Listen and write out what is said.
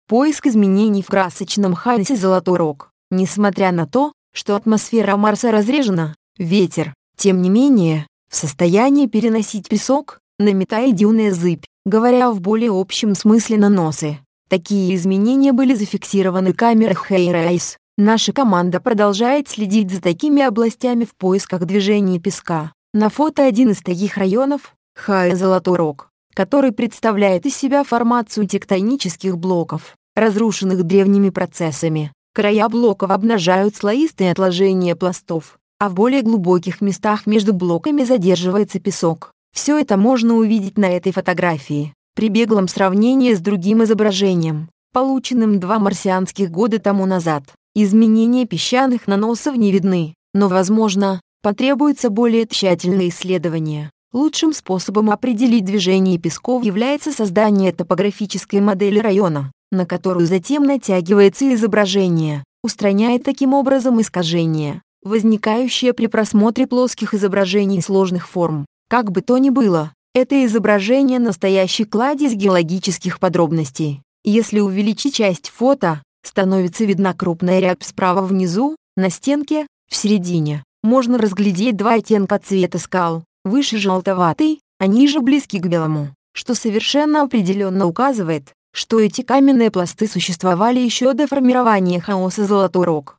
Поиск изменений в красочном хаосе Золотой Рог. Несмотря на то, что атмосфера Марса разрежена, ветер, тем не менее, в состоянии переносить песок, наметая дюны зыбь, говоря в более общем смысле наносы. Такие изменения были зафиксированы камерой HiRISE. Наша команда продолжает следить за такими областями в поисках движения песка. На фото один из таких районов – HiRISE Золотой Рог, который представляет из себя формацию тектонических блоков, разрушенных древними процессами. Края блоков обнажают слоистые отложения пластов, а в более глубоких местах между блоками задерживается песок. Все это можно увидеть на этой фотографии. При беглом сравнении с другим изображением, полученным 2 марсианских года тому назад, изменения песчаных наносов не видны, но, возможно, потребуется более тщательное исследование. Лучшим способом определить движение песков является создание топографической модели района, на которую затем натягивается изображение, устраняя таким образом искажения, возникающие при просмотре плоских изображений сложных форм. Как бы то ни было, это изображение – настоящий кладезь геологических подробностей. Если увеличить часть фото, становится видна крупная рябь справа внизу, на стенке, в середине. Можно разглядеть 2 оттенка цвета скал, выше желтоватый, а ниже близкий к белому, что совершенно определенно указывает, что эти каменные пласты существовали еще до формирования хаоса Золотой Рог.